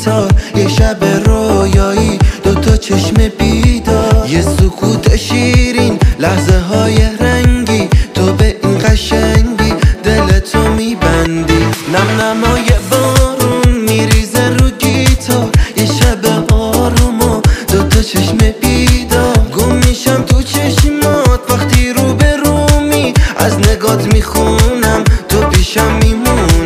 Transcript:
گیتار، یه شب رویایی، دوتا چشم بیدار، یه سکوت شیرین، لحظه های رنگی، تو به این قشنگی دلتو میبندی. نم نمای بارون میریزه رو گیتار، یه شب آروم و دوتا چشم بیدار، گم میشم تو چشمات وقتی رو به رومی، از نگات میخونم تو پیشم میمونی.